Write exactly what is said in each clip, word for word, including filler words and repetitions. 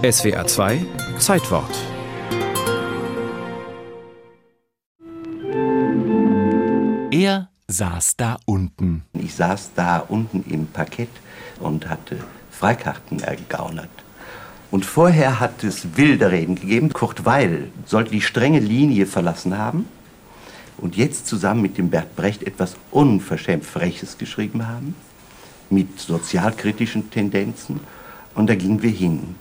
S W R zwei Zeitwort. Er saß da unten. Ich saß da unten im Parkett und hatte Freikarten ergaunert. Und vorher hat es wilde Reden gegeben. Kurt Weil sollte die strenge Linie verlassen haben und jetzt zusammen mit dem Bert Brecht etwas unverschämt Freches geschrieben haben, mit sozialkritischen Tendenzen. Und da gingen wir hin.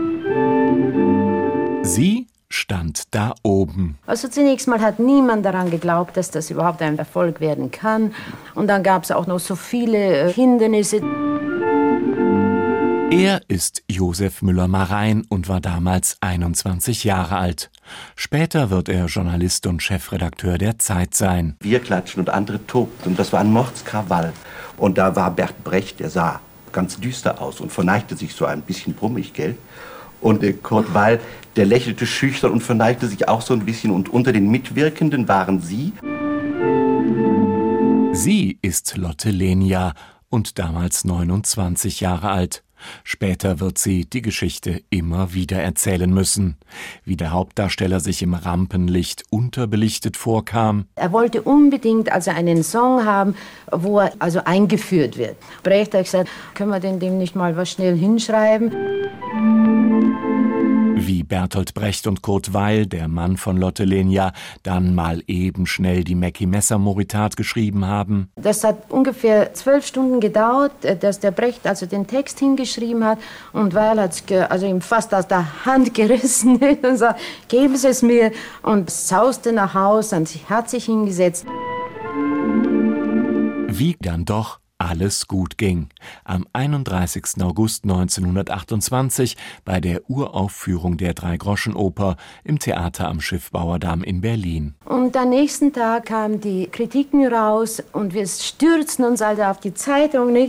Sie stand da oben. Also zunächst mal hat niemand daran geglaubt, dass das überhaupt ein Erfolg werden kann. Und dann gab es auch noch so viele Hindernisse. Er ist Josef Müller-Marein und war damals einundzwanzig Jahre alt. Später wird er Journalist und Chefredakteur der Zeit sein. Wir klatschen und andere tobten. Und das war ein Mordskrawall. Und da war Bert Brecht, der sah ganz düster aus und verneigte sich so ein bisschen brummig, gell? Und äh, Kurt Weil, der lächelte schüchtern und verneigte sich auch so ein bisschen. Und unter den Mitwirkenden waren Sie. Sie ist Lotte Lenya und damals neunundzwanzig Jahre alt. Später wird sie die Geschichte immer wieder erzählen müssen, wie der Hauptdarsteller sich im Rampenlicht unterbelichtet vorkam. Er wollte unbedingt also einen Song haben, wo er also eingeführt wird. Brecht hat gesagt, können wir denn dem nicht mal was schnell hinschreiben? Wie Bertolt Brecht und Kurt Weil, der Mann von Lotte Lenya, dann mal eben schnell die Mackie-Messer-Moritat geschrieben haben. Das hat ungefähr zwölf Stunden gedauert, dass der Brecht also den Text hingeschrieben hat. Und Weil hat es also ihm fast aus der Hand gerissen und sagt, geben Sie es mir. Und sauste nach Hause und hat sich hingesetzt. Wie dann doch alles gut ging. Am einunddreißigsten August neunzehnhundertachtundzwanzig bei der Uraufführung der Drei-Groschen-Oper im Theater am Schiffbauerdamm in Berlin. Und am nächsten Tag kamen die Kritiken raus und wir stürzten uns also auf die Zeitung, nicht?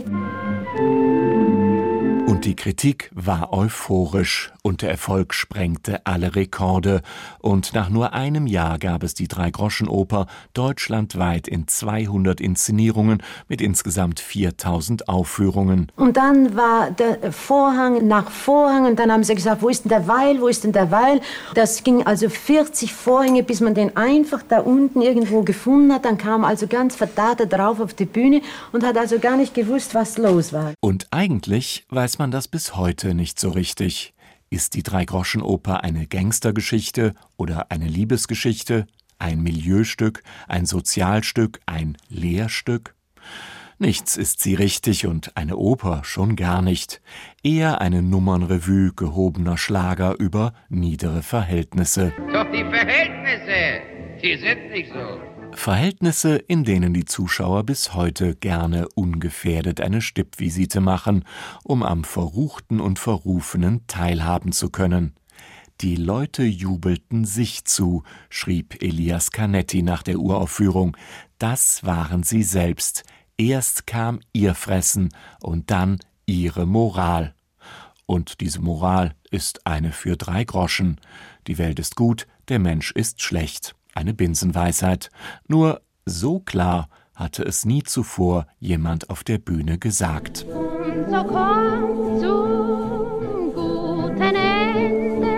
Und die Kritik war euphorisch und der Erfolg sprengte alle Rekorde. Und nach nur einem Jahr gab es die Drei-Groschen-Oper deutschlandweit in zweihundert Inszenierungen mit insgesamt viertausend Aufführungen. Und dann war der Vorhang nach Vorhang und dann haben sie gesagt, wo ist denn der Weil, wo ist denn der Weil? Das ging also vierzig Vorhänge, bis man den einfach da unten irgendwo gefunden hat. Dann kam also ganz verdattert drauf auf die Bühne und hat also gar nicht gewusst, was los war. Und eigentlich weiß man das bis heute nicht so richtig. Ist die Drei-Groschen-Oper eine Gangstergeschichte oder eine Liebesgeschichte, ein Milieustück, ein Sozialstück, ein Lehrstück? Nichts ist sie richtig und eine Oper schon gar nicht. Eher eine Nummernrevue gehobener Schlager über niedere Verhältnisse. Doch die Verhältnisse, die sind nicht so. Verhältnisse, in denen die Zuschauer bis heute gerne ungefährdet eine Stippvisite machen, um am Verruchten und Verrufenen teilhaben zu können. Die Leute jubelten sich zu, schrieb Elias Canetti nach der Uraufführung. Das waren sie selbst. Erst kam ihr Fressen und dann ihre Moral. Und diese Moral ist eine für drei Groschen. Die Welt ist gut, der Mensch ist schlecht. Eine Binsenweisheit. Nur so klar hatte es nie zuvor jemand auf der Bühne gesagt. Und so kommt zum guten Ende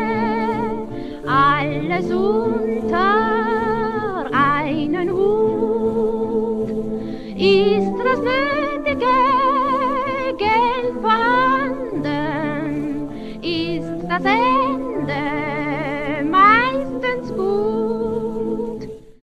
alles unter einen Hut. Ist das nötige Geld vorhanden? Ist das Ende